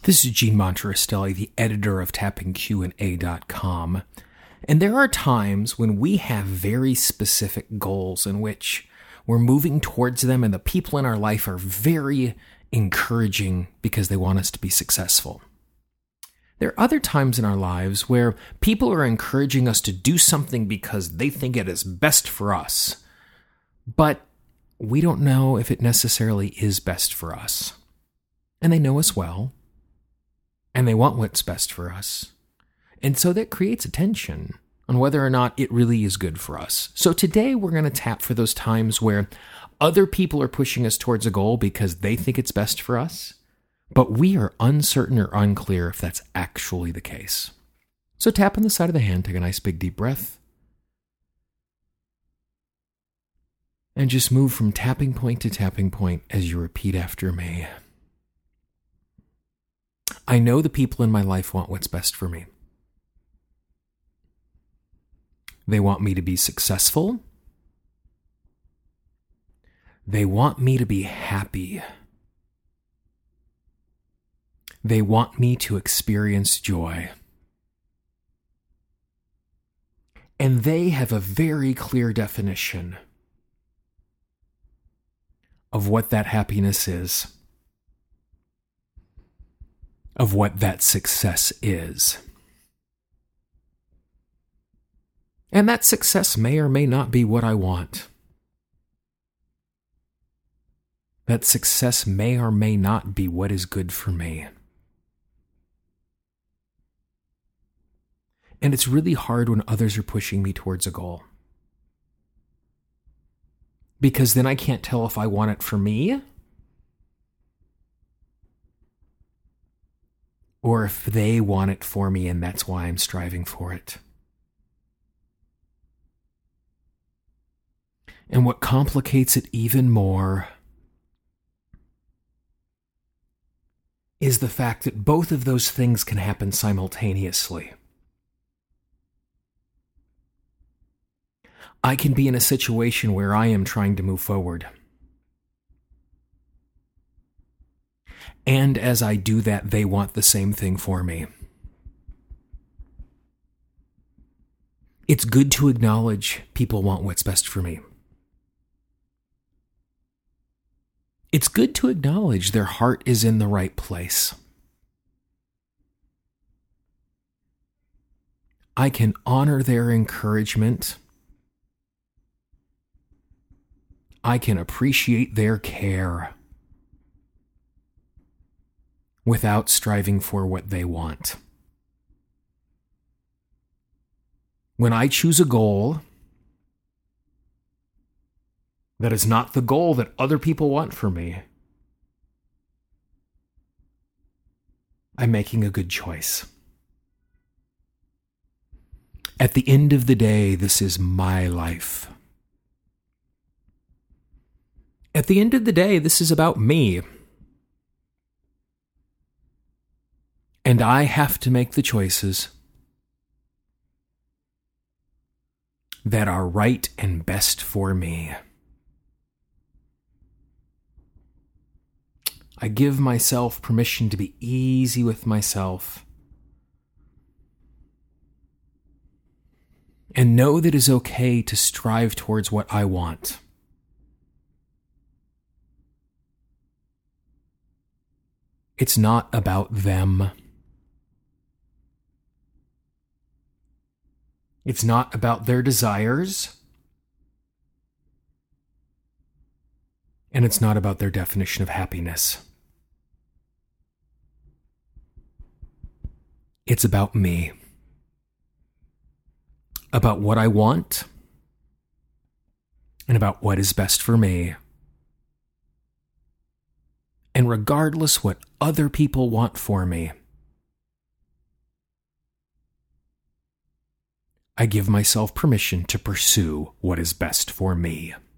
This is Gene Montarastelli, the editor of TappingQ&A.com. And there are times when we have very specific goals in which we're moving towards them, and the people in our life are very encouraging because they want us to be successful. There are other times in our lives where people are encouraging us to do something because they think it is best for us, but we don't know if it necessarily is best for us. And they know us well, and they want what's best for us. And so that creates a tension on whether or not it really is good for us. So today we're going to tap for those times where other people are pushing us towards a goal because they think it's best for us, but we are uncertain or unclear if that's actually the case. So tap on the side of the hand, take a nice big deep breath, and just move from tapping point to tapping point as you repeat after me. I know the people in my life want what's best for me. They want me to be successful. They want me to be happy. They want me to experience joy. And they have a very clear definition of what that happiness is, of what that success is. And that success may or may not be what I want. That success may or may not be what is good for me. And it's really hard when others are pushing me towards a goal, because then I can't tell if I want it for me or if they want it for me and that's why I'm striving for it. And what complicates it even more is the fact that both of those things can happen simultaneously. I can be in a situation where I am trying to move forward. And as I do that, they want the same thing for me. It's good to acknowledge people want what's best for me. It's good to acknowledge their heart is in the right place. I can honor their encouragement. I can appreciate their care without striving for what they want. When I choose a goal that is not the goal that other people want for me, I'm making a good choice. At the end of the day, this is my life. At the end of the day, this is about me. And I have to make the choices that are right and best for me. I give myself permission to be easy with myself and know that it is okay to strive towards what I want. It's not about them. It's not about their desires. And it's not about their definition of happiness. It's about me. About what I want. And about what is best for me. And regardless what other people want for me, I give myself permission to pursue what is best for me.